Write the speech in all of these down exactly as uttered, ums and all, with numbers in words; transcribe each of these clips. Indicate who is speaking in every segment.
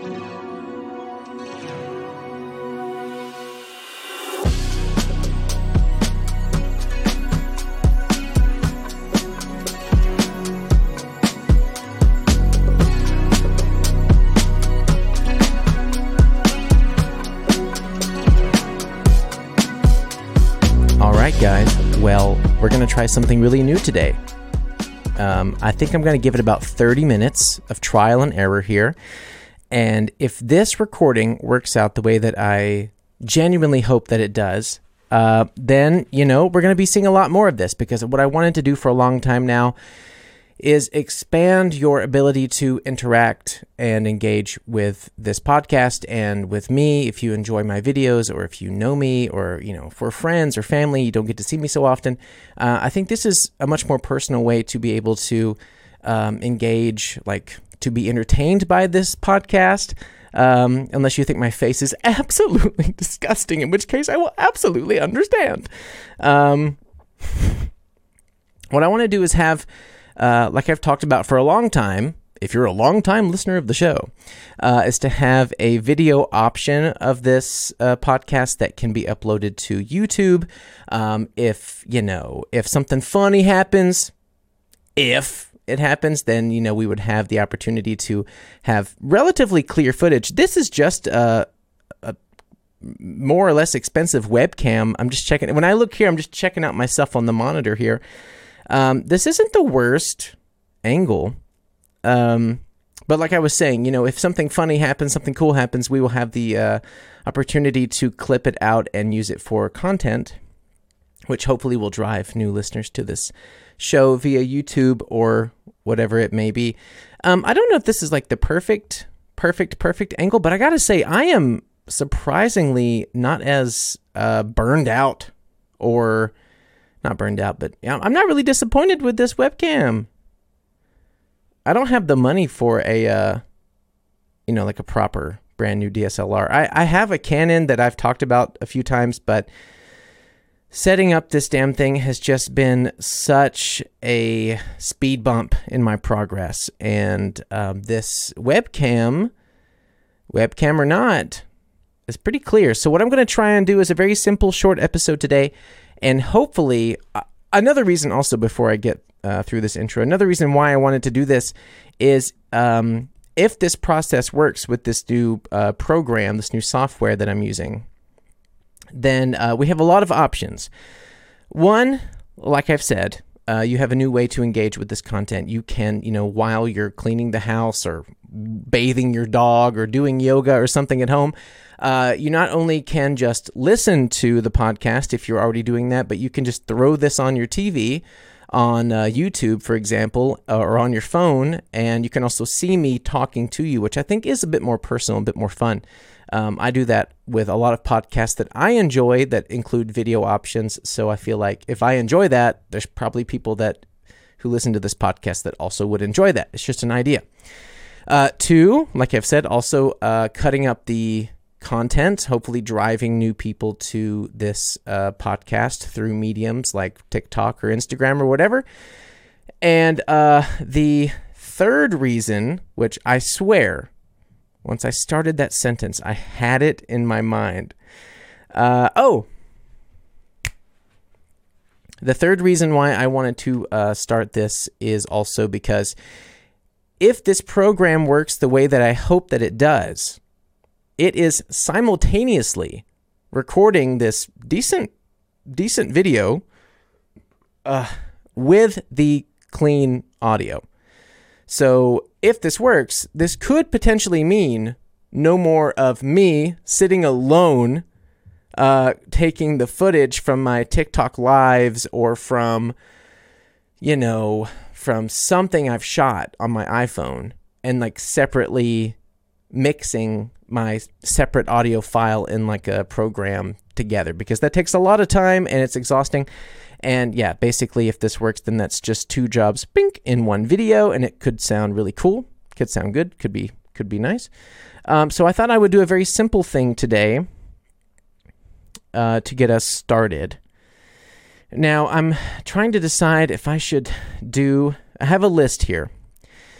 Speaker 1: Guys, well, we're going to try something really new today. Um, I think I'm going to give it about thirty minutes of trial and error here. And if this recording works out the way that I genuinely hope that it does, uh, then, you know, we're going to be seeing a lot more of this, because what I wanted to do for a long time now is expand your ability to interact and engage with this podcast and with me. If you enjoy my videos, or if you know me, or, you know, for friends or family, you don't get to see me so often. Uh, I think this is a much more personal way to be able to um, engage, like to be entertained by this podcast. Um, unless you think my face is absolutely disgusting, in which case I will absolutely understand. Um, what I want to do is have Uh, like I've talked about for a long time, if you're a long-time listener of the show, uh, is to have a video option of this uh, podcast that can be uploaded to YouTube. Um, if, you know, if something funny happens, if it happens, then, you know, we would have the opportunity to have relatively clear footage. This is just a, a more or less expensive webcam. I'm just checking. When I look here, I'm just checking out myself on the monitor here. Um, this isn't the worst angle, um, but like I was saying, you know, if something funny happens, something cool happens, we will have the uh, opportunity to clip it out and use it for content, which hopefully will drive new listeners to this show via YouTube or whatever it may be. Um, I don't know if this is like the perfect, perfect, perfect angle, but I gotta say, I am surprisingly not as uh, burned out or... Not burned out, but yeah, I'm not really disappointed with this webcam. I don't have the money for a, uh, you know, like a proper brand new D S L R. I, I have a Canon that I've talked about a few times, but setting up this damn thing has just been such a speed bump in my progress. And um, this webcam, webcam or not, is pretty clear. So what I'm going to try and do is a very simple, short episode today. And hopefully, uh, another reason also before I get uh, through this intro, another reason why I wanted to do this is um, if this process works with this new uh, program, this new software that I'm using, then uh, we have a lot of options. One, like I've said, uh, you have a new way to engage with this content. You can, you know, while you're cleaning the house or bathing your dog or doing yoga or something at home, Uh, you not only can just listen to the podcast if you're already doing that, but you can just throw this on your T V, on uh, YouTube, for example, or on your phone, and you can also see me talking to you, which I think is a bit more personal, a bit more fun. Um, I do that with a lot of podcasts that I enjoy that include video options, so I feel like if I enjoy that, there's probably people that who listen to this podcast that also would enjoy that. It's just an idea. Uh, two, like I've said, also uh, cutting up the content, hopefully driving new people to this uh, podcast through mediums like TikTok or Instagram or whatever. And uh, the third reason, which I swear, once I started that sentence, I had it in my mind. Uh, oh, the third reason why I wanted to uh, start this is also because if this program works the way that I hope that it does, it is simultaneously recording this decent, decent video uh, with the clean audio. So if this works, this could potentially mean no more of me sitting alone, uh, taking the footage from my TikTok lives or from, you know, from something I've shot on my iPhone and like separately mixing my separate audio file in like a program together, because that takes a lot of time and it's exhausting. And yeah, basically if this works, then that's just two jobs bink in one video, and it could sound really cool, could sound good, could be could be nice. Um, so I thought I would do a very simple thing today uh, to get us started. Now I'm trying to decide if I should do, I have a list here.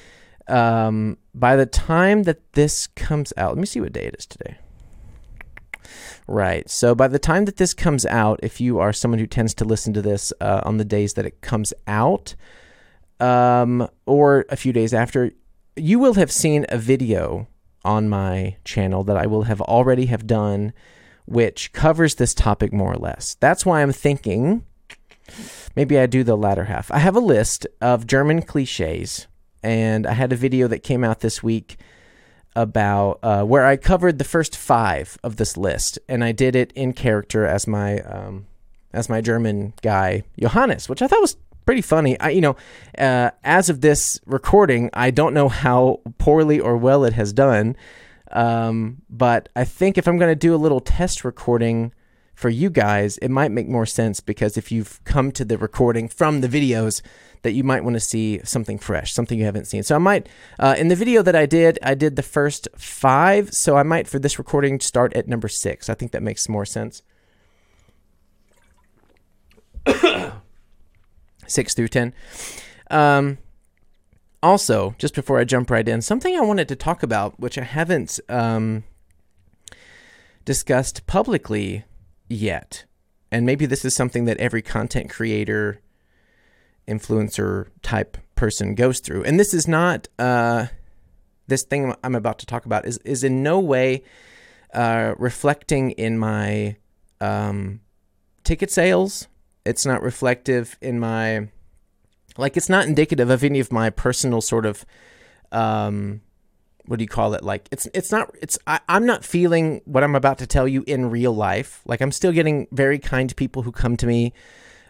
Speaker 1: Um, by the time that this comes out, let me see what day it is today. Right. So by the time that this comes out, if you are someone who tends to listen to this uh, on the days that it comes out, um, or a few days after, you will have seen a video on my channel that I will have already have done, which covers this topic more or less. That's why I'm thinking maybe I do the latter half. I have a list of German cliches, and I had a video that came out this week about uh, where I covered the first five of this list, and I did it in character as my um, as my German guy Johannes, which I thought was pretty funny. I, you know, uh, as of this recording, I don't know how poorly or well it has done, um, but I think if I'm going to do a little test recording for you guys, it might make more sense, because if you've come to the recording from the videos, that you might want to see something fresh, something you haven't seen. So I might, uh, in the video that I did, I did the first five, so I might, for this recording, start at number six. I think that makes more sense. Six through ten. Um, also, just before I jump right in, something I wanted to talk about, which I haven't um, discussed publicly yet, and maybe this is something that every content creator, influencer type person goes through. And this is not, uh, this thing I'm about to talk about is, is in no way uh, reflecting in my um, ticket sales. It's not reflective in my, like, it's not indicative of any of my personal sort of, um, what do you call it? Like, it's, it's not, it's, I, I'm not feeling what I'm about to tell you in real life. Like, I'm still getting very kind people who come to me,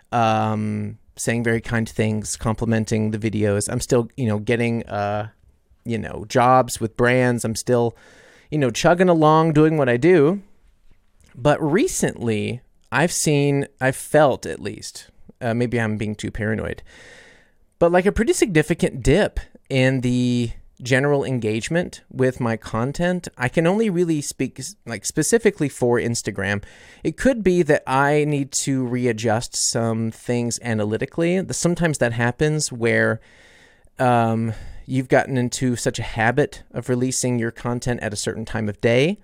Speaker 1: um, saying very kind things, complimenting the videos. I'm still, you know, getting, uh, you know, jobs with brands. I'm still, you know, chugging along, doing what I do. But recently, I've seen, I've felt at least, uh, maybe I'm being too paranoid, but like a pretty significant dip in the general engagement with my content. I can only really speak like specifically for Instagram. It could be that I need to readjust some things analytically. Sometimes that happens where um, you've gotten into such a habit of releasing your content at a certain time of day,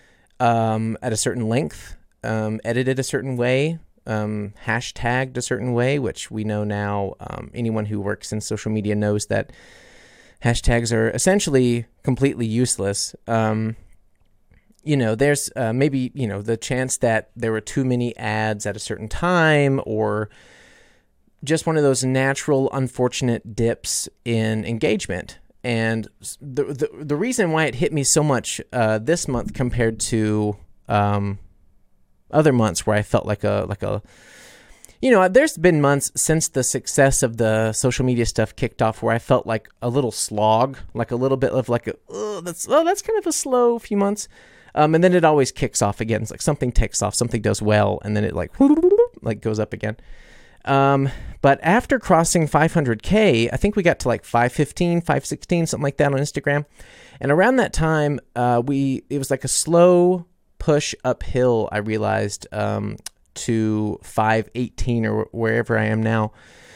Speaker 1: um, at a certain length, um, edited a certain way, um, hashtagged a certain way, which we know now, um, anyone who works in social media knows that hashtags are essentially completely useless. Um, you know, there's uh, maybe, you know, the chance that there were too many ads at a certain time, or just one of those natural, unfortunate dips in engagement. And the the, the reason why it hit me so much uh, this month compared to um, other months where I felt like a like a You know, there's been months since the success of the social media stuff kicked off where I felt like a little slog, like a little bit of like a, oh, that's oh, that's kind of a slow few months. Um, and then it always kicks off again. It's like something takes off, something does well, and then it like, like goes up again. Um, but after crossing five hundred K, I think we got to like five fifteen, five sixteen, something like that on Instagram. And around that time, uh, we it was like a slow push uphill, I realized, um, to five eighteen or wherever I am now.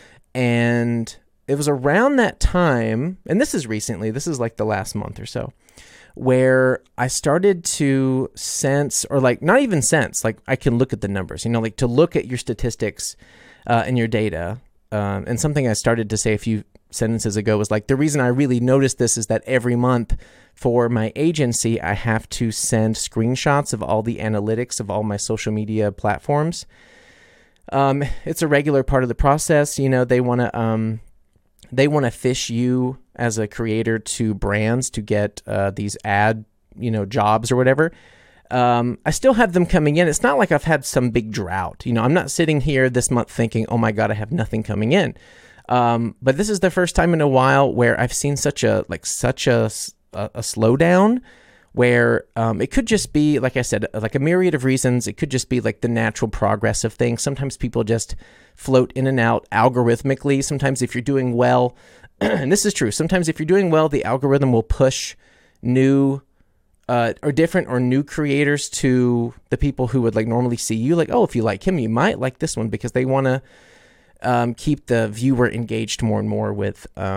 Speaker 1: And it was around that time, and this is recently, this is like the last month or so, where I started to sense, or like not even sense, like I can look at the numbers, you know, like to look at your statistics uh, and your data. Um, and something I started to say a few sentences ago was like, the reason I really noticed this is that every month for my agency, I have to send screenshots of all the analytics of all my social media platforms. Um, it's a regular part of the process. You know, they want to um, they want to fish you as a creator to brands to get uh, these ad, you know, jobs or whatever. Um, I still have them coming in. It's not like I've had some big drought. You know, I'm not sitting here this month thinking, oh my God, I have nothing coming in. Um, but this is the first time in a while where I've seen such a, like such a, a, a slowdown where um, it could just be, like I said, like a myriad of reasons. It could just be like the natural progress of things. Sometimes people just float in and out algorithmically. Sometimes if you're doing well, and this is true, sometimes if you're doing well, the algorithm will push new uh, or different or new creators to the people who would like normally see you. Like, oh, if you like him, you might like this one, because they want to um, keep the viewer engaged more and more with um,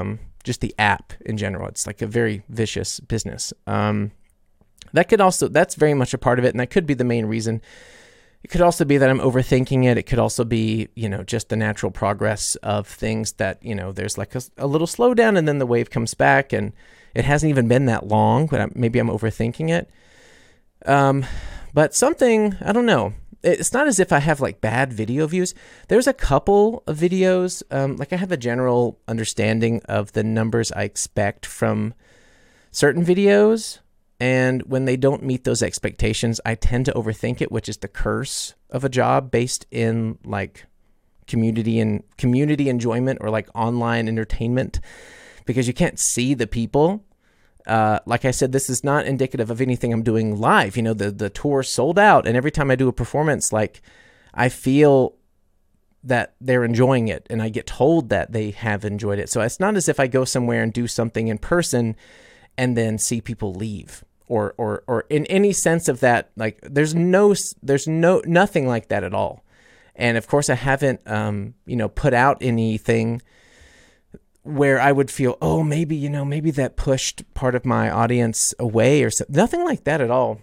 Speaker 1: just the app in general. It's like a very vicious business. Um, that could also, that's very much a part of it. And that could be the main reason. It could also be that I'm overthinking it. It could also be, you know, just the natural progress of things that, you know, there's like a, a little slowdown and then the wave comes back, and it hasn't even been that long, but I'm, maybe I'm overthinking it. Um, but something, I don't know. It's not as if I have like bad video views. There's a couple of videos, um, like I have a general understanding of the numbers I expect from certain videos. And when they don't meet those expectations, I tend to overthink it, which is the curse of a job based in like community and community enjoyment or like online entertainment, because you can't see the people. Uh, like I said, this is not indicative of anything I'm doing live. You know, the, the tour sold out, and every time I do a performance, like I feel that they're enjoying it, and I get told that they have enjoyed it. So it's not as if I go somewhere and do something in person and then see people leave, or, or, or in any sense of that. Like there's no, there's no, nothing like that at all. And of course I haven't, um, you know, put out anything where I would feel, oh, maybe, you know, maybe that pushed part of my audience away or something. Nothing like that at all.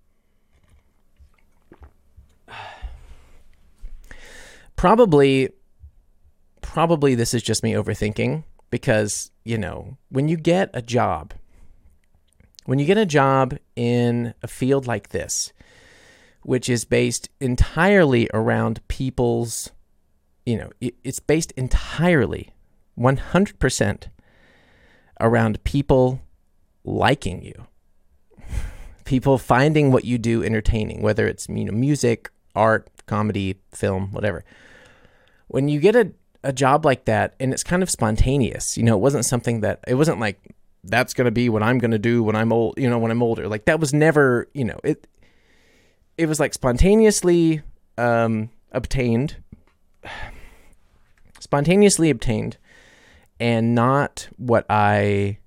Speaker 1: Probably, probably this is just me overthinking, because, you know, when you get a job, when you get a job in a field like this, which is based entirely around people's, you know, it, it's based entirely one hundred percent around people liking you, people finding what you do entertaining, whether it's, you know, music, art, comedy, film, whatever. When you get a, a job like that, and it's kind of spontaneous, you know, it wasn't something that, it wasn't like, that's going to be what I'm going to do when I'm old, you know, when I'm older. Like that was never, you know, it, it was like spontaneously um, obtained, spontaneously obtained, and not what I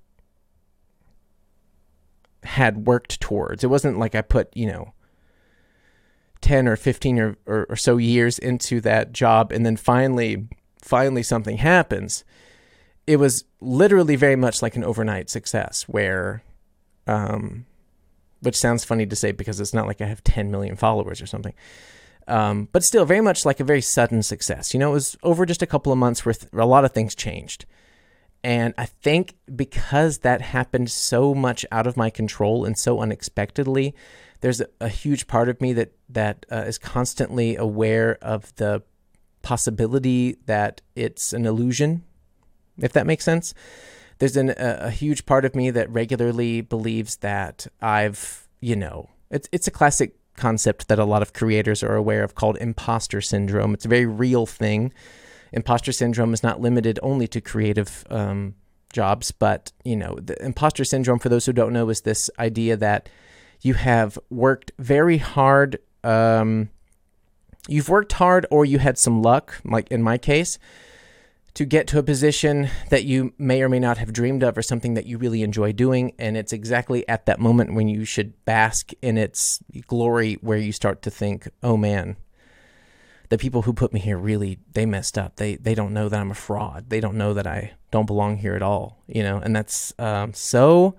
Speaker 1: had worked towards. It wasn't like I put, you know, ten or fifteen or, or, or so years into that job, and then finally, finally something happens. It was literally very much like an overnight success where, um, which sounds funny to say because it's not like I have ten million followers or something. Um, but still very much like a very sudden success. You know, it was over just a couple of months where th- a lot of things changed. And I think because that happened so much out of my control and so unexpectedly, there's a, a huge part of me that, that uh, is constantly aware of the possibility that it's an illusion, if that makes sense. There's an, a, a huge part of me that regularly believes that I've, you know, it's it's a classic concept that a lot of creators are aware of called imposter syndrome. It's a very real thing. Imposter syndrome is not limited only to creative um, jobs, but, you know, the imposter syndrome, for those who don't know, is this idea that you have worked very hard. Um, you've worked hard, or you had some luck, like in my case, to get to a position that you may or may not have dreamed of, or something that you really enjoy doing. And it's exactly at that moment when you should bask in its glory where you start to think, oh man, the people who put me here really, they messed up. They they don't know that I'm a fraud. They don't know that I don't belong here at all, you know? And that's um, so,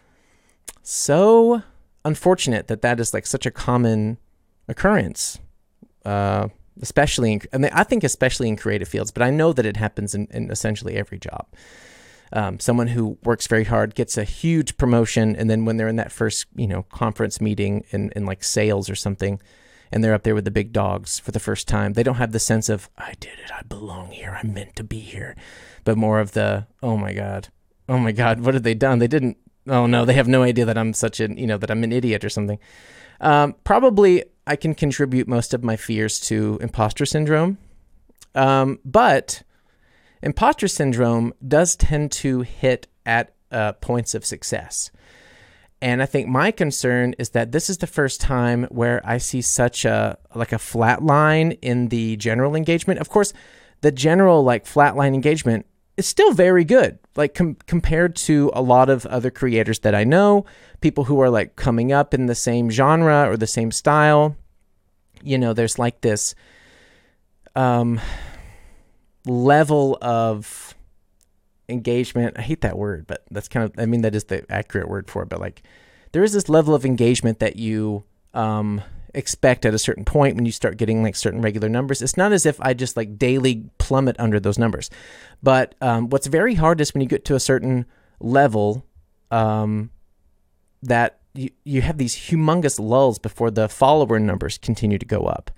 Speaker 1: so unfortunate that that is like such a common occurrence, uh, especially in, I mean, I think especially in creative fields, but I know that it happens in, in essentially every job. Um, someone who works very hard gets a huge promotion, and then when they're in that first, you know, conference meeting in, in like sales or something, and they're up there with the big dogs for the first time, they don't have the sense of, I did it, I belong here, I'm meant to be here, but more of the, oh my God, oh my God, what have they done? They didn't, oh no, they have no idea that I'm such an, you know, that I'm an idiot or something. Um, probably I can contribute most of my fears to imposter syndrome. Um, but imposter syndrome does tend to hit at uh, points of success. And I think my concern is that this is the first time where I see such a, like a flat line in the general engagement. Of course, the general like flatline engagement is still very good. Like com- compared to a lot of other creators that I know, people who are like coming up in the same genre or the same style, you know, there's like this um, level of engagement. I hate that word, but that's kind of, I mean, that is the accurate word for it. But like, there is this level of engagement that you um, expect at a certain point when you start getting like certain regular numbers. It's not as if I just like daily plummet under those numbers. But um, what's very hard is when you get to a certain level um, that you, you have these humongous lulls before the follower numbers continue to go up.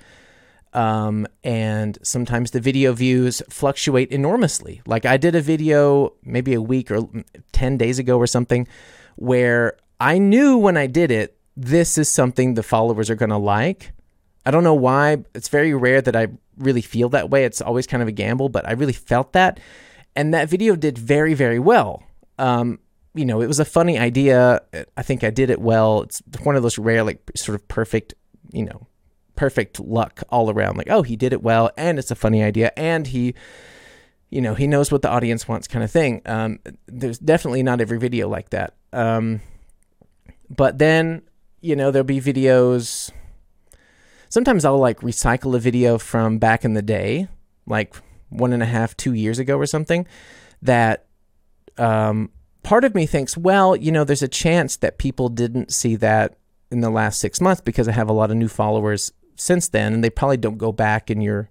Speaker 1: Um, and sometimes the video views fluctuate enormously. Like I did a video maybe a week or ten days ago or something where I knew when I did it, this is something the followers are going to like. I don't know why. It's very rare that I really feel that way. It's always kind of a gamble, but I really felt that. And that video did very, very well. Um, you know, it was a funny idea. I think I did it well. It's one of those rare, like sort of perfect, you know, perfect luck all around. Like, oh, he did it well, and it's a funny idea, and he, you know, he knows what the audience wants, kind of thing. Um, there's definitely not every video like that. Um, but then, you know, there'll be videos. Sometimes I'll like recycle a video from back in the day, like one and a half, two years ago or something, that um, part of me thinks, well, you know, there's a chance that people didn't see that in the last six months because I have a lot of new followers since then, and they probably don't go back in your,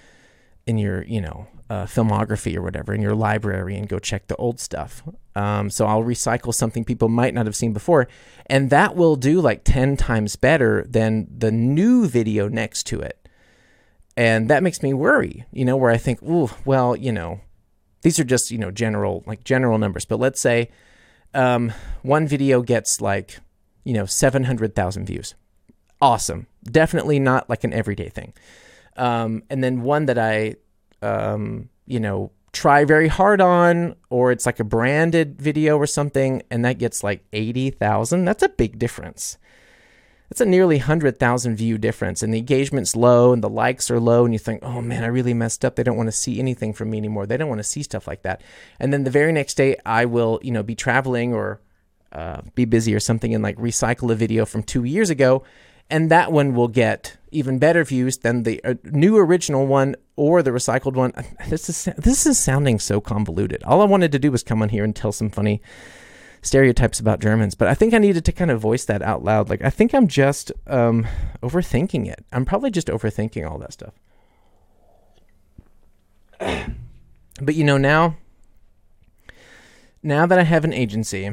Speaker 1: in your, you know, uh, filmography or whatever, in your library and go check the old stuff. Um, so I'll recycle something people might not have seen before, and that will do like ten times better than the new video next to it. And that makes me worry, you know, where I think, ooh, well, you know, these are just, you know, general, like general numbers. But let's say um, one video gets like, you know, seven hundred thousand views. Awesome. Definitely not like an everyday thing. Um, and then one that I, um, you know, try very hard on, or it's like a branded video or something, and that gets like eighty thousand. That's a big difference. That's a nearly one hundred thousand view difference, and the engagement's low and the likes are low, and you think, oh man, I really messed up. They don't want to see anything from me anymore. They don't want to see stuff like that. And then the very next day I will, you know, be traveling or uh, be busy or something and like recycle a video from two years ago, and that one will get even better views than the uh, new original one or the recycled one. This is this is sounding so convoluted. All I wanted to do was come on here and tell some funny stereotypes about Germans, but I think I needed to kind of voice that out loud. Like, I think I'm just um, overthinking it. I'm probably just overthinking all that stuff. But you know, now, now that I have an agency,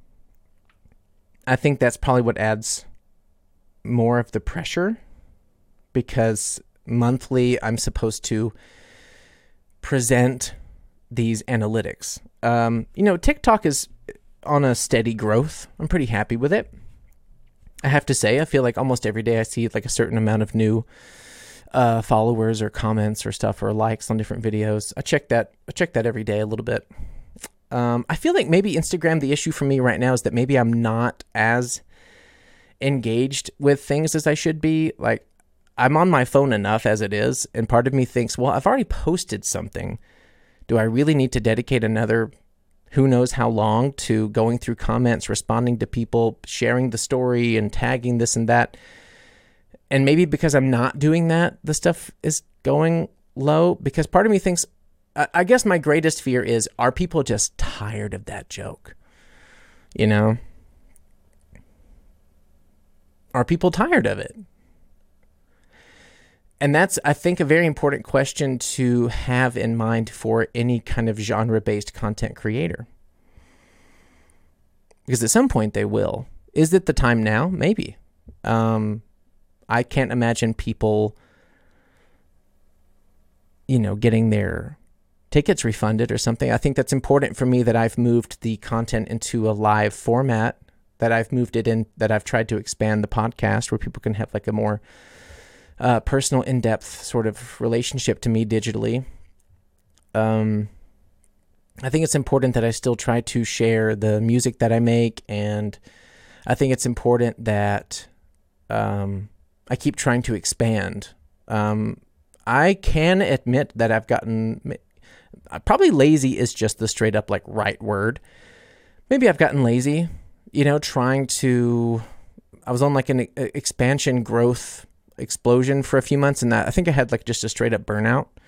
Speaker 1: I think that's probably what adds more of the pressure, because monthly I'm supposed to present these analytics. Um, you know, TikTok is on a steady growth. I'm pretty happy with it. I have to say, I feel like almost every day I see like a certain amount of new uh, followers or comments or stuff or likes on different videos. I check that. I check that every day a little bit. Um, I feel like maybe Instagram, the issue for me right now is that maybe I'm not as engaged with things as I should be. Like, I'm on my phone enough as it is, and part of me thinks, well, I've already posted something. Do I really need to dedicate another who knows how long to going through comments, responding to people, sharing the story and tagging this and that? And maybe because I'm not doing that, the stuff is going low, because part of me thinks, I guess my greatest fear is, are people just tired of that joke? You know? Are people tired of it? And that's, I think, a very important question to have in mind for any kind of genre-based content creator. Because at some point they will. Is it the time now? Maybe. Um, I can't imagine people, you know, getting their tickets refunded or something. I think that's important for me that I've moved the content into a live format, that I've moved it in, that I've tried to expand the podcast where people can have like a more uh, personal, in-depth sort of relationship to me digitally. Um, I think it's important that I still try to share the music that I make, and I think it's important that um, I keep trying to expand. Um, I can admit that I've gotten, probably lazy is just the straight up like right word. Maybe I've gotten lazy, you know, trying to, I was on like an expansion growth explosion for a few months, and that I think I had like just a straight up burnout.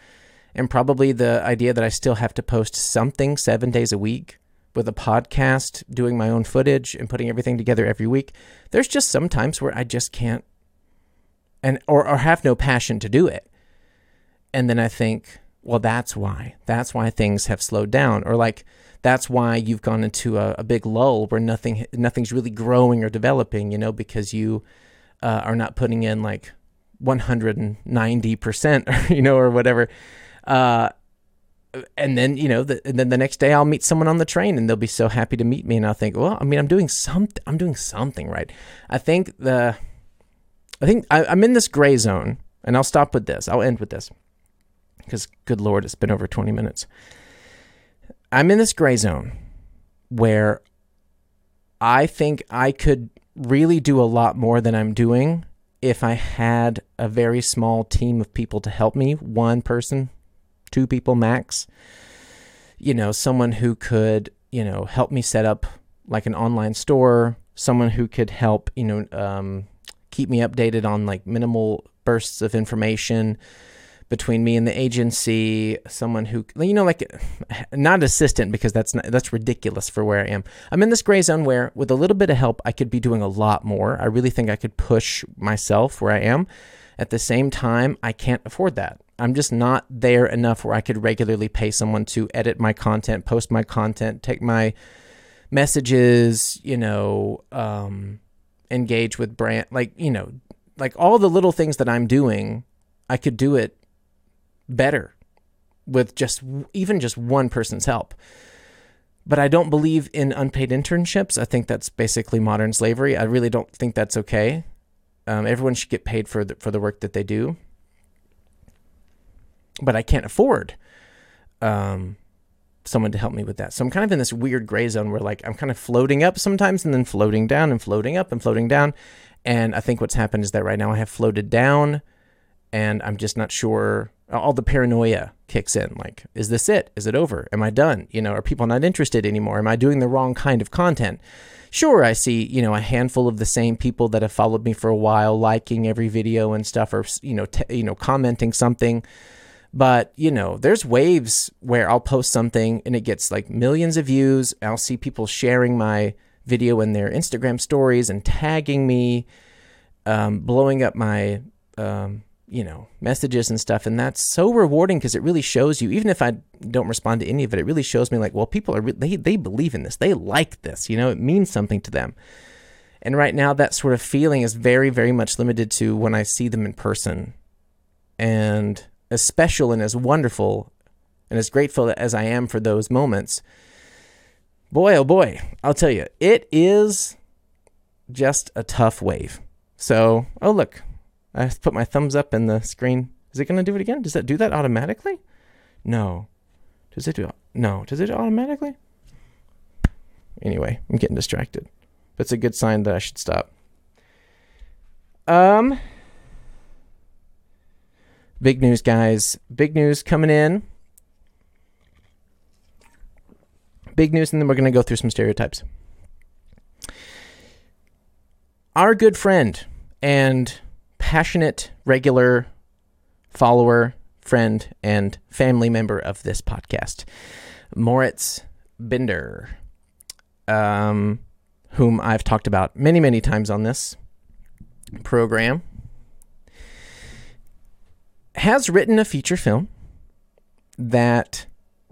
Speaker 1: and probably the idea that I still have to post something seven days a week with a podcast, doing my own footage and putting everything together every week. There's just some times where I just can't and or, or have no passion to do it. And then I think, well, that's why. That's why things have slowed down. Or like, that's why you've gone into a, a big lull where nothing nothing's really growing or developing, you know, because you uh, are not putting in like one hundred ninety percent, you know, or whatever. Uh, and then, you know, the, and then the next day I'll meet someone on the train and they'll be so happy to meet me. And I'll think, well, I mean, I'm doing something, I'm doing something right. I think the, I think I, I'm in this gray zone, and I'll stop with this. I'll end with this because good Lord, it's been over twenty minutes. I'm in this gray zone where I think I could really do a lot more than I'm doing if I had a very small team of people to help me, one person, two people max, you know, someone who could, you know, help me set up like an online store, someone who could help, you know, um, keep me updated on like minimal bursts of information between me and the agency, someone who, you know, like not assistant, because that's not, that's ridiculous for where I am. I'm in this gray zone where with a little bit of help, I could be doing a lot more. I really think I could push myself where I am. At the same time, I can't afford that. I'm just not there enough where I could regularly pay someone to edit my content, post my content, take my messages, you know, um, engage with brand, like, you know, like all the little things that I'm doing, I could do it better with just even just one person's help. But I don't believe in unpaid internships. I think that's basically modern slavery. I really don't think that's okay. Um, everyone should get paid for the, for the work that they do. But I can't afford um, someone to help me with that. So I'm kind of in this weird gray zone where like I'm kind of floating up sometimes and then floating down and floating up and floating down. And I think what's happened is that right now I have floated down and I'm just not sure. All the paranoia kicks in. Like, is this it? Is it over? Am I done? You know, are people not interested anymore? Am I doing the wrong kind of content? Sure, I see, you know, a handful of the same people that have followed me for a while, liking every video and stuff, or, you know, t- you know, commenting something. But, you know, there's waves where I'll post something and it gets like millions of views. I'll see people sharing my video in their Instagram stories and tagging me, um, blowing up my, um, you know, messages and stuff. And that's so rewarding because it really shows you, even if I don't respond to any of it, it really shows me like, well, people are, re- they, they believe in this. They like this, you know, it means something to them. And right now that sort of feeling is very, very much limited to when I see them in person. And as special and as wonderful and as grateful as I am for those moments, boy, oh boy, I'll tell you, it is just a tough wave. So, oh, look, I put my thumbs up in the screen. Is it going to do it again? Does that do that automatically? No. Does it do it? No. Does it automatically? Anyway, I'm getting distracted. But it's a good sign that I should stop. Um, big news, guys. Big news coming in. Big news, and then we're going to go through some stereotypes. Our good friend and passionate, regular follower, friend, and family member of this podcast, Moritz Binder, um, whom I've talked about many, many times on this program, has written a feature film that,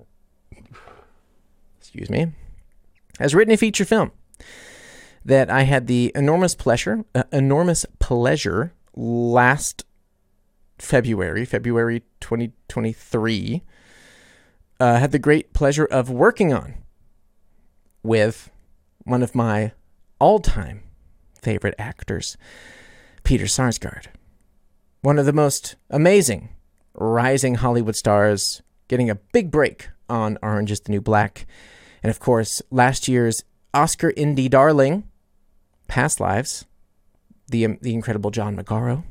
Speaker 1: excuse me, has written a feature film that I had the enormous pleasure, uh, enormous pleasure last February, February twenty twenty-three, uh, had the great pleasure of working on with one of my all-time favorite actors, Peter Sarsgaard. One of the most amazing rising Hollywood stars, getting a big break on Orange is the New Black. And of course, last year's Oscar indie darling, Past Lives, the um, the incredible John Magaro.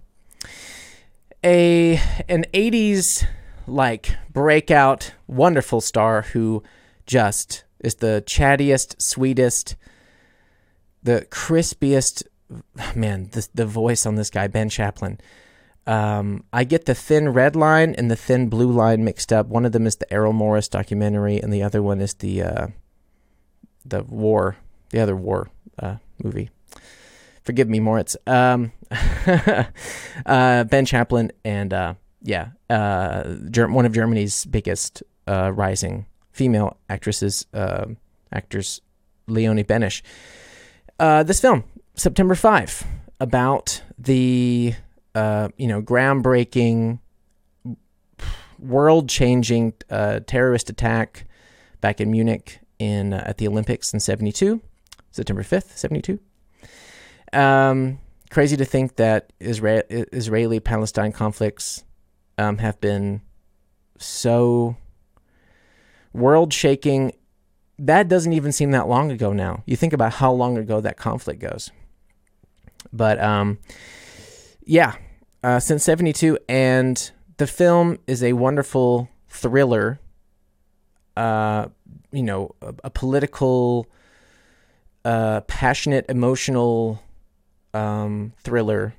Speaker 1: A an eighties like breakout wonderful star who just is the chattiest, sweetest, the crispiest, man, the the voice on this guy, Ben Chaplin. Um, I get the thin red line and the thin blue line mixed up. One of them is the Errol Morris documentary, and the other one is the uh, the war, the other war uh, movie. Forgive me, Moritz. Um, uh, Ben Chaplin and uh, yeah, uh, Ger- one of Germany's biggest uh, rising female actresses, uh, actors, Leonie Benesch. Uh, this film, September fifth, about the uh, you know groundbreaking, world-changing uh, terrorist attack back in Munich in uh, at the Olympics in seventy-two, September fifth, seventy-two. Um, crazy to think that Isra- Israeli-Palestine conflicts um, have been so world-shaking. That doesn't even seem that long ago now. You think about how long ago that conflict goes. But, um, yeah, uh, since seventy-two, and the film is a wonderful thriller, uh, you know, a, a political, uh, passionate, emotional um, thriller.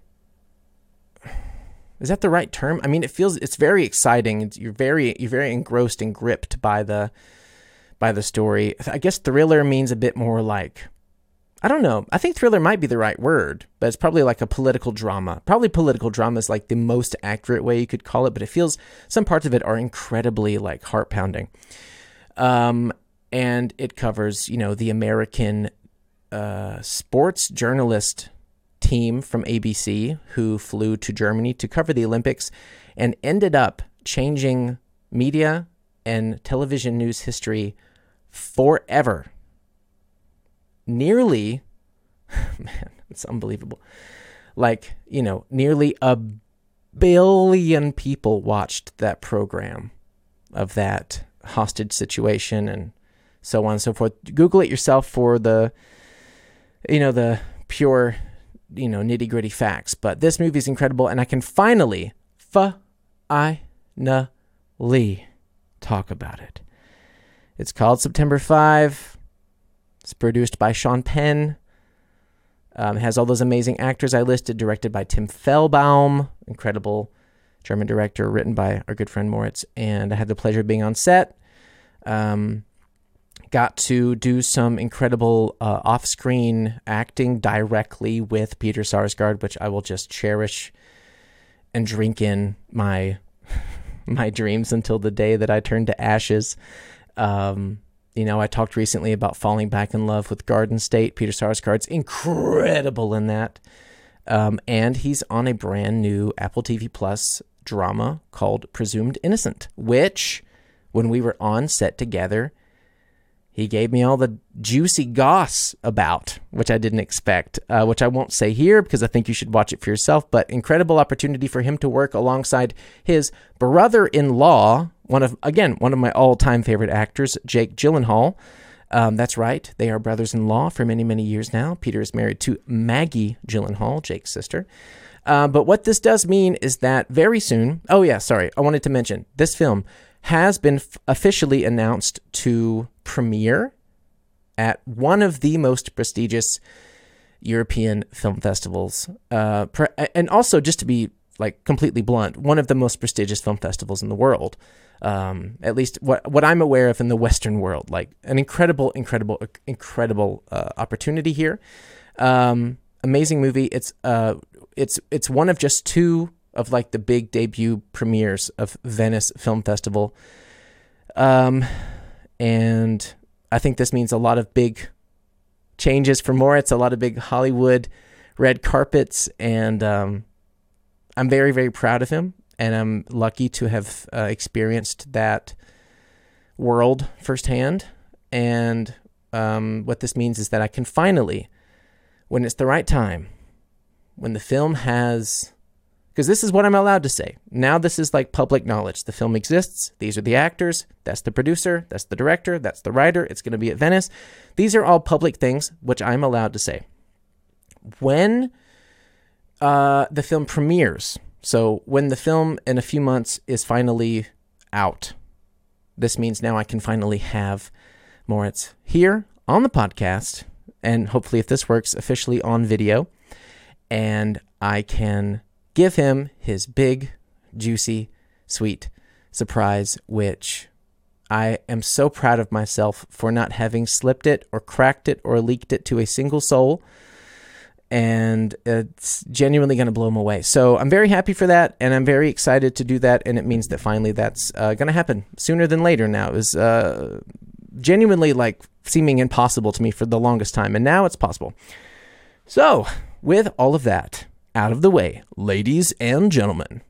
Speaker 1: Is that the right term? I mean, it feels, it's very exciting. It's, you're very, you're very engrossed and gripped by the, by the story. I guess thriller means a bit more like, I don't know. I think thriller might be the right word, but it's probably like a political drama. Probably political drama is like the most accurate way you could call it, but it feels, some parts of it are incredibly like heart pounding. Um, and it covers, you know, the American uh, sports journalist team from A B C who flew to Germany to cover the Olympics and ended up changing media and television news history forever. Nearly, man, it's unbelievable. Like, you know, nearly a billion people watched that program of that hostage situation and so on and so forth. Google it yourself for the, you know, the pure, you know, nitty gritty facts. But this movie is incredible, and I can finally, finally talk about it. It's called September fifth. It's produced by Sean Penn. Um, it has all those amazing actors I listed, directed by Tim Fellbaum, incredible German director, written by our good friend Moritz. And I had the pleasure of being on set. Um, got to do some incredible uh, off-screen acting directly with Peter Sarsgaard, which I will just cherish and drink in my my dreams until the day that I turn to ashes. Um, you know, I talked recently about falling back in love with Garden State. Peter Sarsgaard's incredible in that. Um, and he's on a brand new Apple T V Plus drama called Presumed Innocent, which, when we were on set together, he gave me all the juicy goss about, which I didn't expect, uh, which I won't say here because I think you should watch it for yourself. But incredible opportunity for him to work alongside his brother-in-law, one of, again, one of my all-time favorite actors, Jake Gyllenhaal. Um, that's right. They are brothers-in-law for many, many years now. Peter is married to Maggie Gyllenhaal, Jake's sister. Uh, but what this does mean is that very soon, oh yeah, sorry, I wanted to mention, this film has been f- officially announced to premiere at one of the most prestigious European film festivals. Uh, pre- and also, just to be like completely blunt, one of the most prestigious film festivals in the world. Um, at least what what I'm aware of in the Western world. Like an incredible, incredible, incredible uh, opportunity here. Um, amazing movie. It's uh, it's it's one of just two of like the big debut premieres of Venice Film Festival. Um, and I think this means a lot of big changes for Moritz, a lot of big Hollywood red carpets, and um, I'm very, very proud of him, and I'm lucky to have uh, experienced that world firsthand. And um, what this means is that I can finally, when it's the right time, when the film has... Because this is what I'm allowed to say. Now this is like public knowledge. The film exists. These are the actors. That's the producer. That's the director. That's the writer. It's going to be at Venice. These are all public things, which I'm allowed to say. When uh, the film premieres, so when the film in a few months is finally out, this means now I can finally have Moritz here on the podcast, and hopefully if this works, officially on video, and I can give him his big, juicy, sweet surprise, which I am so proud of myself for not having slipped it or cracked it or leaked it to a single soul. And it's genuinely going to blow him away. So I'm very happy for that, and I'm very excited to do that, and it means that finally that's uh, going to happen sooner than later now. It was uh, genuinely like seeming impossible to me for the longest time, and now it's possible. So with all of that out of the way, ladies and gentlemen,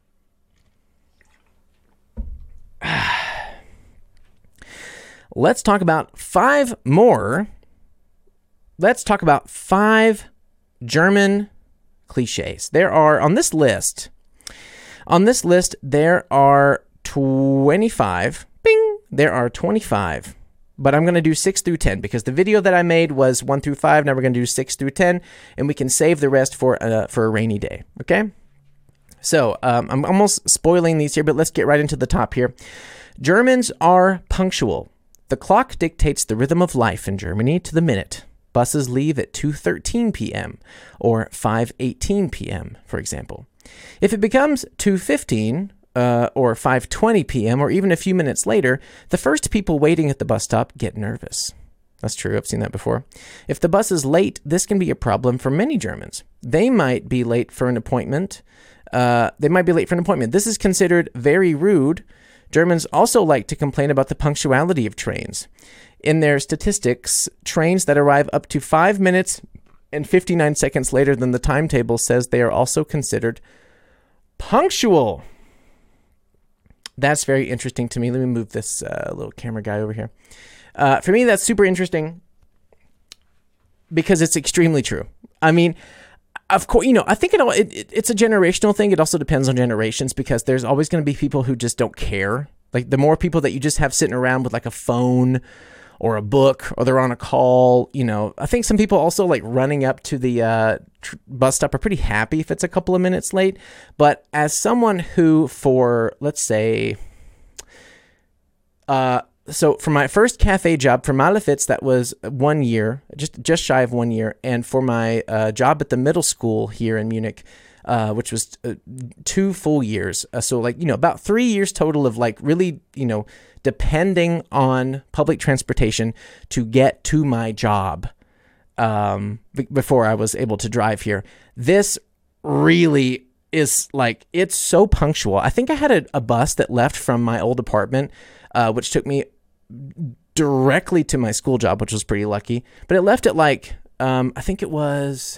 Speaker 1: let's talk about five more. Let's talk about five German cliches. There are, on this list, on this list, there are twenty-five. Bing! There are twenty-five. But I'm going to do six through ten because the video that I made was one through five. Now we're going to do six through ten, and we can save the rest for, uh, for a rainy day. Okay? So um, I'm almost spoiling these here, but let's get right into the top here. Germans are punctual. The clock dictates the rhythm of life in Germany to the minute. Buses leave at two thirteen p.m. or five eighteen p.m., for example. If it becomes two fifteen uh, or five twenty p.m. or even a few minutes later, the first people waiting at the bus stop get nervous. That's true. I've seen that before. If the bus is late, this can be a problem for many Germans. They might be late for an appointment. Uh, they might be late for an appointment. This is considered very rude. Germans also like to complain about the punctuality of trains. In their statistics, trains that arrive up to five minutes and fifty-nine seconds later than the timetable says they are also considered punctual. That's very interesting to me. Let me move this uh, little camera guy over here. Uh, for me, that's super interesting because it's extremely true. I mean, of course, you know, I think it, all, it, it it's a generational thing. It also depends on generations because there's always going to be people who just don't care. Like the more people that you just have sitting around with like a phone or a book, or they're on a call, you know, I think some people also like running up to the uh, tr- bus stop are pretty happy if it's a couple of minutes late. But as someone who for, let's say, uh, so for my first cafe job for Malefits, that was one year, just just shy of one year. And for my uh, job at the middle school here in Munich, uh, which was uh, two full years. Uh, so like, you know, about three years total of like really, you know, depending on public transportation to get to my job um, b- before I was able to drive here. This really is like, it's so punctual. I think I had a, a bus that left from my old apartment, uh, which took me directly to my school job, which was pretty lucky. But it left at like, um, I think it was...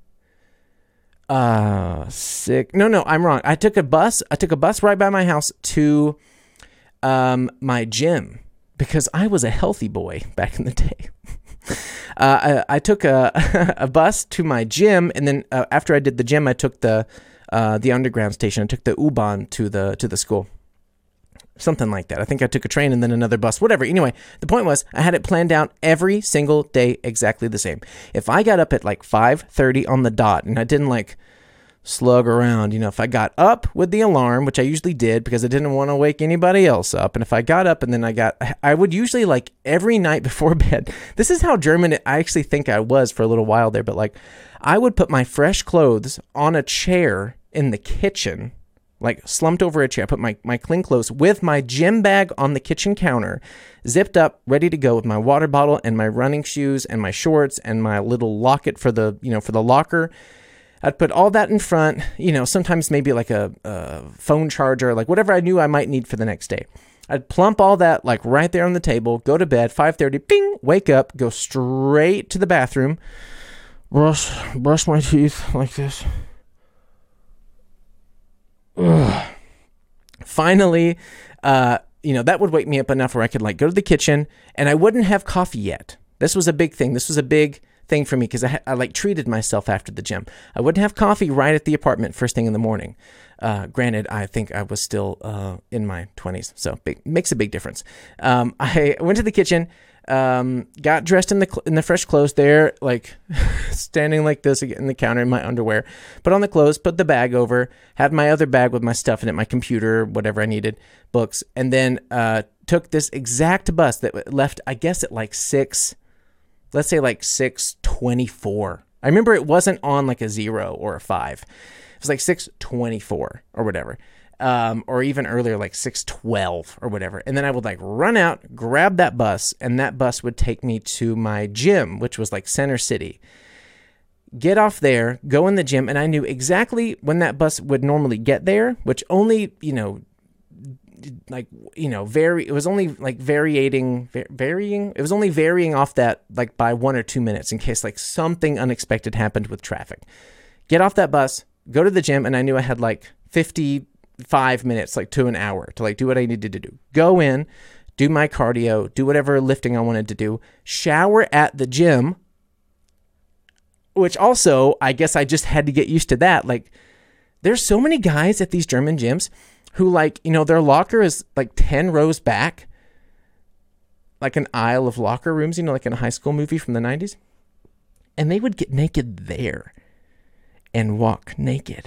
Speaker 1: Uh, sick. No, no, I'm wrong. I took a bus. I took a bus right by my house to um, my gym because I was a healthy boy back in the day. uh, I, I took a, a bus to my gym, and then uh, after I did the gym, I took the uh, the underground station. I took the U-Bahn to the to the school. Something like that. I think I took a train and then another bus, whatever. Anyway, the point was I had it planned out every single day exactly the same. If I got up at like five thirty on the dot and I didn't like slug around, you know, if I got up with the alarm, which I usually did because I didn't want to wake anybody else up. And if I got up and then I got, I would usually like every night before bed. This is how German I actually think I was for a little while there. But like I would put my fresh clothes on a chair in the kitchen, like slumped over a chair, put my, my clean clothes with my gym bag on the kitchen counter, zipped up, ready to go with my water bottle and my running shoes and my shorts and my little locket for the, you know, for the locker. I'd put all that in front, you know, sometimes maybe like a, a phone charger, like whatever I knew I might need for the next day. I'd plump all that like right there on the table, go to bed, five thirty, bing, wake up, go straight to the bathroom, brush, brush my teeth like this. Ugh. Finally, uh, you know, that would wake me up enough where I could like go to the kitchen and I wouldn't have coffee yet. This was a big thing. This was a big thing for me because I, ha- I like treated myself after the gym. I wouldn't have coffee right at the apartment first thing in the morning. Uh, granted, I think I was still uh, in my twenties, so big, makes a big difference. Um, I went to the kitchen, um, got dressed in the cl- in the fresh clothes there, like standing like this in the counter in my underwear. Put on the clothes, put the bag over, had my other bag with my stuff in it, my computer, whatever I needed, books, and then uh, took this exact bus that left, I guess, at like six. Let's say like six twenty-four. I remember it wasn't on like a zero or a five. It was like six twenty-four or whatever. Um, or even earlier, like six twelve or whatever. And then I would like run out, grab that bus, and that bus would take me to my gym, which was like Center City. Get off there, go in the gym, and I knew exactly when that bus would normally get there, which only, you know, like, you know, vary, it was only like varying, varying, it was only varying off that like by one or two minutes in case like something unexpected happened with traffic. Get off that bus, go to the gym, and I knew I had like fifty-five minutes, like to an hour to like do what I needed to do. Go in, do my cardio, do whatever lifting I wanted to do, shower at the gym, which also, I guess I just had to get used to that. Like, there's so many guys at these German gyms who, like, you know, their locker is like ten rows back, like an aisle of locker rooms, you know, like in a high school movie from the nineties. And they would get naked there and walk naked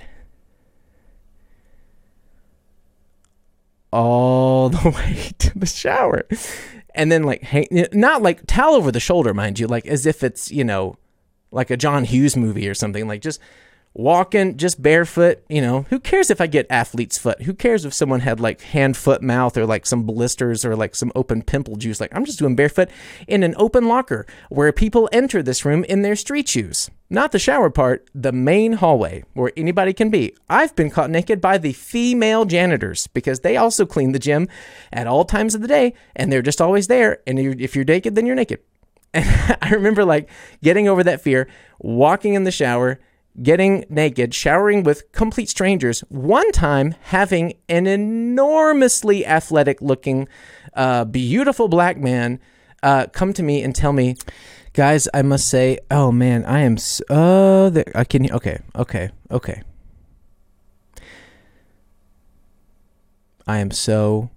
Speaker 1: all the way to the shower. And then, like, hang, not like towel over the shoulder, mind you, like as if it's, you know, like a John Hughes movie or something, like just walking, just barefoot. You know, who cares if I get athlete's foot? Who cares if someone had like hand, foot, mouth, or like some blisters or like some open pimple juice? Like, I'm just doing barefoot in an open locker where people enter this room in their street shoes. Not the shower part, the main hallway where anybody can be. I've been caught naked by the female janitors because they also clean the gym at all times of the day, and they're just always there. And if you're naked, then you're naked. And I remember like getting over that fear, walking in the shower, getting naked, showering with complete strangers. One time having an enormously athletic looking, uh, beautiful black man uh, come to me and tell me, guys, I must say, oh man, I am so, uh, there, I can, okay, okay, okay. I am so,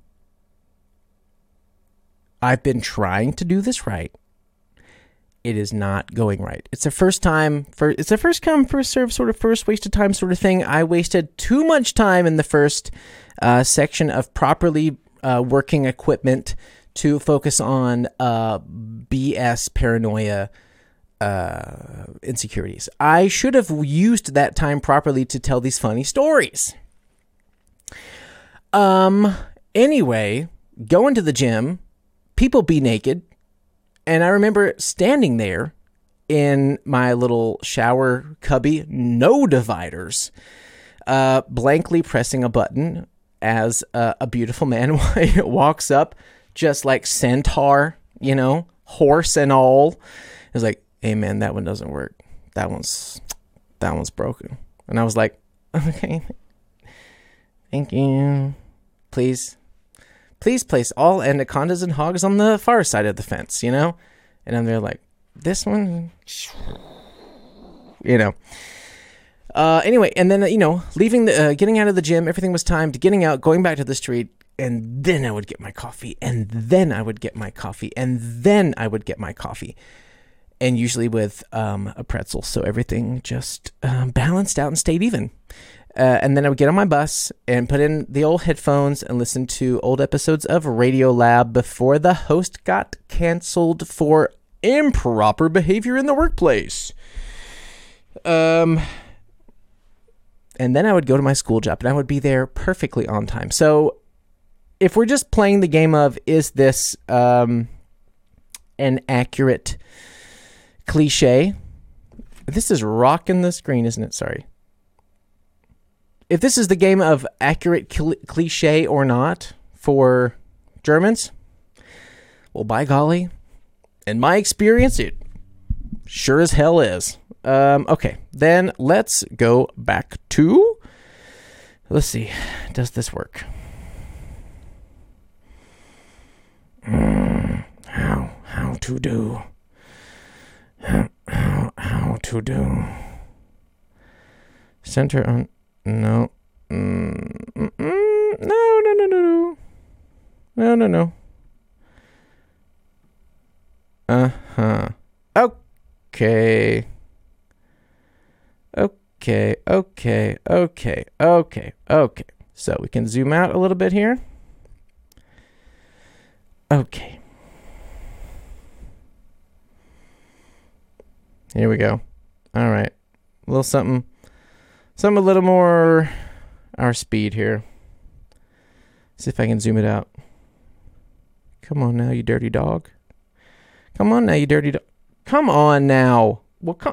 Speaker 1: I've been trying to do this right. It is not going right. It's a first time, for it's a first come, first serve sort of first wasted time sort of thing. I wasted too much time in the first uh, section of properly uh, working equipment to focus on uh, B S paranoia uh, insecurities. I should have used that time properly to tell these funny stories. Um. Anyway, going to the gym, people be naked. And I remember standing there in my little shower cubby, no dividers, uh, blankly pressing a button as uh, a beautiful man walks up, just like centaur, you know, horse and all. It's like, hey man, that one doesn't work. That one's, that one's broken. And I was like, okay, thank you. Please. Please place all anacondas and hogs on the far side of the fence, you know? And I'm there like, this one, you know. Uh, anyway, and then, you know, leaving the, uh, getting out of the gym, everything was timed, getting out, going back to the street, and then I would get my coffee, and then I would get my coffee, and then I would get my coffee. And usually with um, a pretzel, so everything just um, balanced out and stayed even. Uh, and then I would get on my bus and put in the old headphones and listen to old episodes of Radiolab before the host got canceled for improper behavior in the workplace. Um, and then I would go to my school job and I would be there perfectly on time. So if we're just playing the game of, is this um, an accurate cliche? This is rocking the screen, isn't it? Sorry. If this is the game of accurate cl- cliche or not for Germans, well, by golly, in my experience, it sure as hell is. Um, okay, then let's go back to, let's see, does this work? Mm, how, how to do, how, how, how to do, center on, no, mm, mm, mm, no, no, no, no, no, no, no, no. Uh-huh. Okay. Okay, okay, okay, okay, okay. So we can zoom out a little bit here. Okay. Here we go. All right. A little something, something a little more our speed here. See if I can zoom it out. Come on now, you dirty dog. Come on now, you dirty dog. Come on now. Well, come.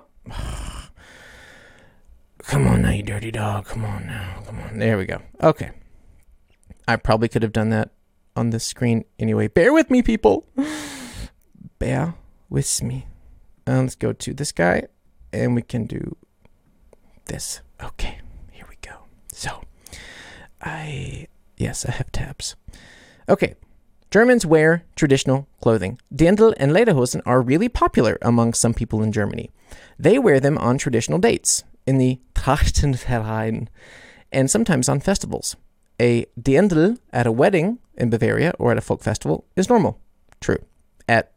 Speaker 1: Come on now, you dirty dog. Come on now. Come on. There we go. Okay. I probably could have done that on this screen anyway. Bear with me, people. Bear with me. Uh, let's go to this guy, and we can do this. Okay. Here we go. So, I... Yes, I have tabs. Okay. Germans wear traditional clothing. Dirndl and lederhosen are really popular among some people in Germany. They wear them on traditional dates, in the Trachtenverein, and sometimes on festivals. A Dirndl at a wedding in Bavaria or at a folk festival is normal. True. At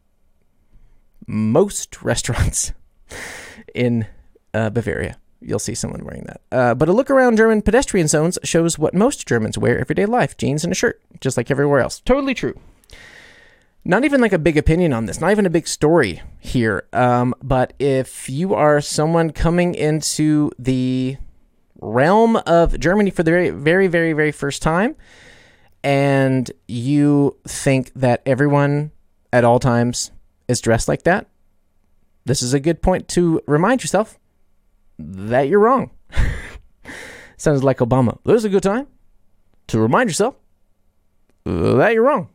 Speaker 1: most restaurants in uh, Bavaria, you'll see someone wearing that. Uh, but a look around German pedestrian zones shows what most Germans wear everyday life. Jeans and a shirt, just like everywhere else. Totally true. Not even like a big opinion on this. Not even a big story here. Um, but if you are someone coming into the realm of Germany for the very, very, very, very first time, and you think that everyone at all times is dressed like that, this is a good point to remind yourself that you're wrong. Sounds like Obama. This is a good time to remind yourself that you're wrong.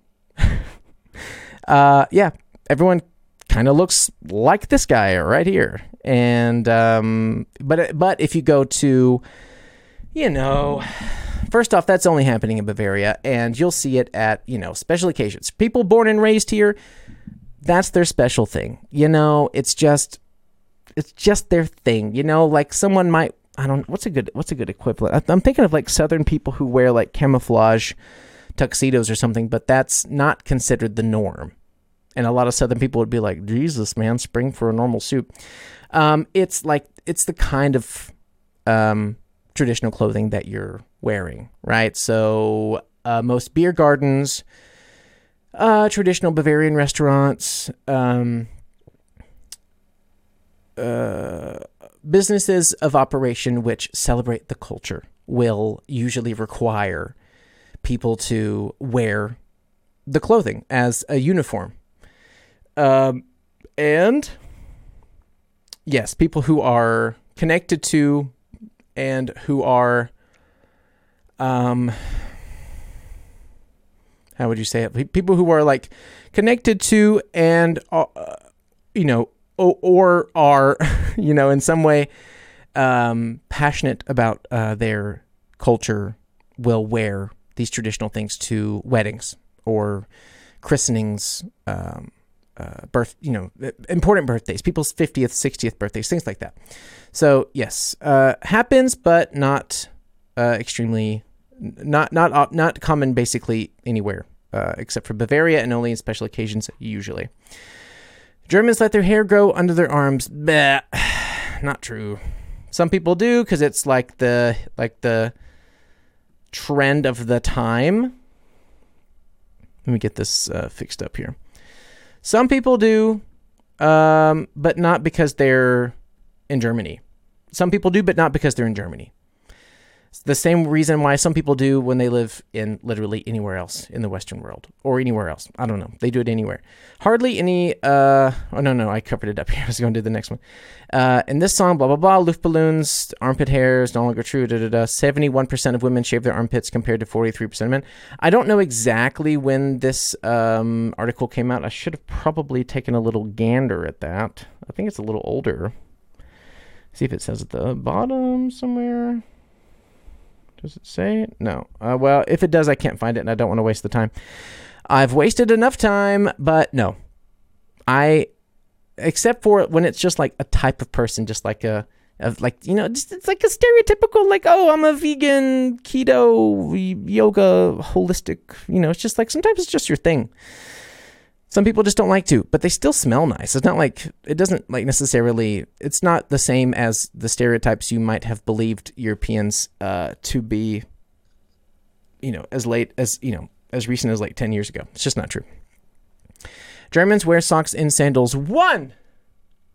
Speaker 1: uh, yeah, everyone kind of looks like this guy right here. And, um, but, but if you go to, you know, first off, that's only happening in Bavaria, and you'll see it at, you know, special occasions. People born and raised here, that's their special thing. You know, it's just, it's just their thing. You know, like someone might, I don't, what's a good, what's a good equivalent? I'm thinking of like Southern people who wear like camouflage tuxedos or something, but that's not considered the norm. And a lot of Southern people would be like, Jesus, man, spring for a normal suit. Um, it's like, it's the kind of um, traditional clothing that you're wearing, right? So uh, most beer gardens, uh, traditional Bavarian restaurants, um, uh, businesses of operation which celebrate the culture will usually require people to wear the clothing as a uniform. Um, and yes, people who are connected to and who are, um, how would you say it? People who are like connected to and, uh, you know, or, or are, you know, in some way, um, passionate about, uh, their culture will wear these traditional things to weddings or christenings, um, uh, birth, you know, important birthdays, people's fiftieth, sixtieth birthdays, things like that. So yes, uh, happens, but not, uh, extremely, not, not, not common basically anywhere, uh, except for Bavaria and only in special occasions usually. Germans let their hair grow under their arms. Bah, not true. Some people do because it's like the, like the trend of the time. Let me get this uh, fixed up here. Some people do, um, but not because they're in Germany. Some people do, but not because they're in Germany. It's the same reason why some people do when they live in literally anywhere else in the Western world or anywhere else. I don't know. They do it anywhere. Hardly any, uh, oh no, no, I covered it up here. I was going to do the next one. Uh, in this song, blah, blah, blah, Luftballons, armpit hair is no longer true, da, da, da. seventy-one percent of women shave their armpits compared to forty-three percent of men. I don't know exactly when this um, article came out. I should have probably taken a little gander at that. I think it's a little older. See if it says at the bottom somewhere. Does it say? No. Uh, well, if it does, I can't find it, and I don't want to waste the time. I've wasted enough time, but no. I, except for when it's just like a type of person, just like a, a like, you know, just, it's like a stereotypical, like, oh, I'm a vegan, keto, yoga, holistic, you know, it's just like, sometimes it's just your thing. Some people just don't like to, but they still smell nice. It's not like, it doesn't like necessarily, it's not the same as the stereotypes you might have believed Europeans uh, to be, you know, as late as, you know, as recent as like ten years ago. It's just not true. Germans wear socks and sandals one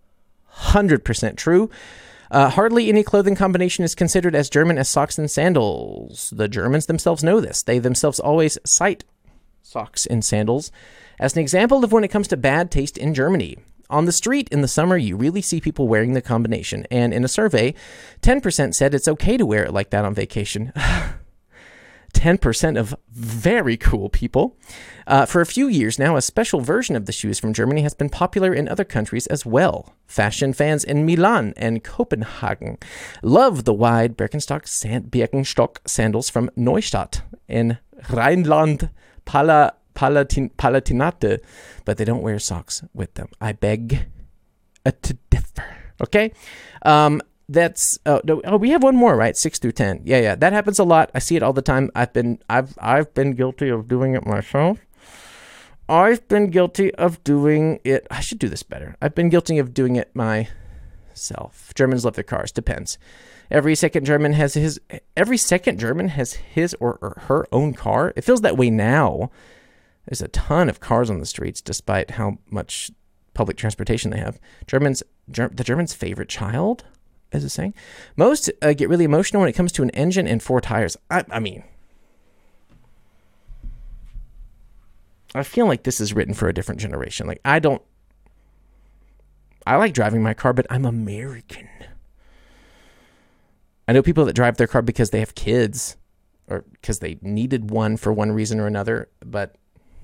Speaker 1: hundred percent true. Uh, hardly any clothing combination is considered as German as socks and sandals. The Germans themselves know this. They themselves always cite socks and sandals as an example of when it comes to bad taste in Germany. On the street in the summer, you really see people wearing the combination. And in a survey, ten percent said it's okay to wear it like that on vacation. ten percent of very cool people. Uh, for a few years now, a special version of the shoes from Germany has been popular in other countries as well. Fashion fans in Milan and Copenhagen love the wide Birkenstock, sand- Birkenstock sandals from Neustadt in Rhineland Pala- Palatin- Palatinate, but they don't wear socks with them. I beg uh, to differ. Okay? Um... That's oh, no, oh we have one more, right? Six through ten. Yeah, yeah. That happens a lot. I see it all the time. I've been I've I've been guilty of doing it myself. I've been guilty of doing it. I should do this better. I've been guilty of doing it myself. Germans love their cars. Depends. Every second German has his every second German has his or, or her own car. It feels that way now. There's a ton of cars on the streets, despite how much public transportation they have. Germans, Ger- the German's favorite child. As it's saying, most uh, get really emotional when it comes to an engine and four tires. I, I mean, I feel like this is written for a different generation. Like, I don't, I like driving my car, but I'm American. I know people that drive their car because they have kids or because they needed one for one reason or another, but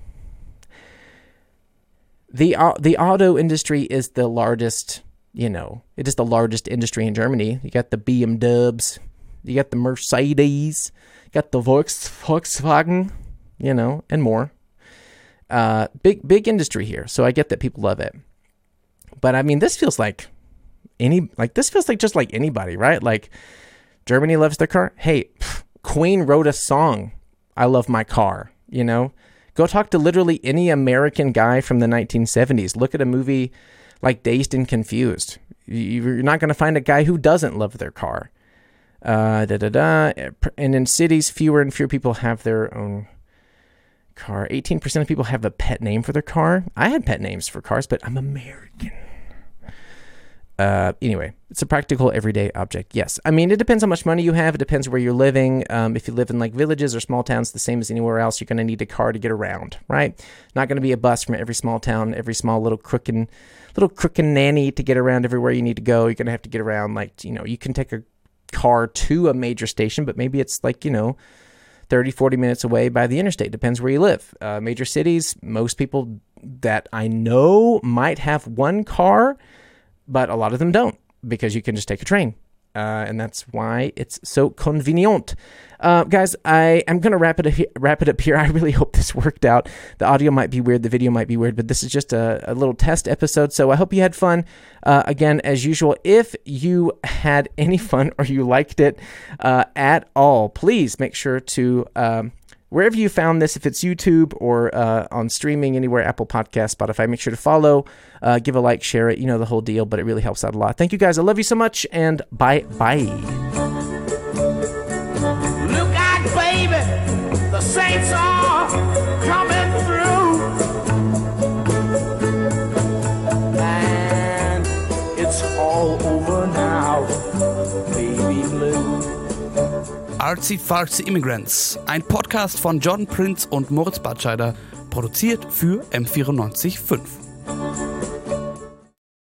Speaker 1: the uh, the auto industry is the largest. You know, it is the largest industry in Germany. You got the B M Ws, you got the Mercedes, you got the Volks, Volkswagen, you know, and more. Uh, big, big industry here. So I get that people love it. But I mean, this feels like any, like this feels like just like anybody, right? Like Germany loves their car. Hey, pff, Queen wrote a song. I love my car, you know, go talk to literally any American guy from the nineteen seventies. Look at a movie like Dazed and Confused. You're not going to find a guy who doesn't love their car. Uh, da, da, da. And in cities, fewer and fewer people have their own car. eighteen percent of people have a pet name for their car. I had pet names for cars, but I'm American. Uh, anyway, it's a practical everyday object. Yes. I mean, it depends how much money you have. It depends where you're living. Um, if you live in like villages or small towns, the same as anywhere else, you're going to need a car to get around, right? Not going to be a bus from every small town, every small little crookin', little crookin' nanny to get around everywhere you need to go. You're going to have to get around like, you know, you can take a car to a major station, but maybe it's like, you know, thirty, forty minutes away by the interstate. Depends where you live. Uh, major cities, most people that I know might have one car, but a lot of them don't because you can just take a train. Uh, and that's why it's so convenient. Uh, guys, I am going to wrap it wrap it up here. I really hope this worked out. The audio might be weird. The video might be weird, but this is just a, a little test episode. So I hope you had fun. Uh, again, as usual, if you had any fun or you liked it uh, at all, please make sure to... Um, wherever you found this, if it's YouTube or uh, on streaming anywhere, Apple Podcasts, Spotify, make sure to follow, uh, give a like, share it, you know the whole deal, but it really helps out a lot. Thank you guys. I love you so much, and bye-bye.
Speaker 2: Look out, baby, the saints are coming through, and it's all over now, baby blue.
Speaker 3: Artsy Fartsy Immigrants, ein Podcast von John Prinz und Moritz Batscheider, produziert für M vierundneunzig Komma fünf.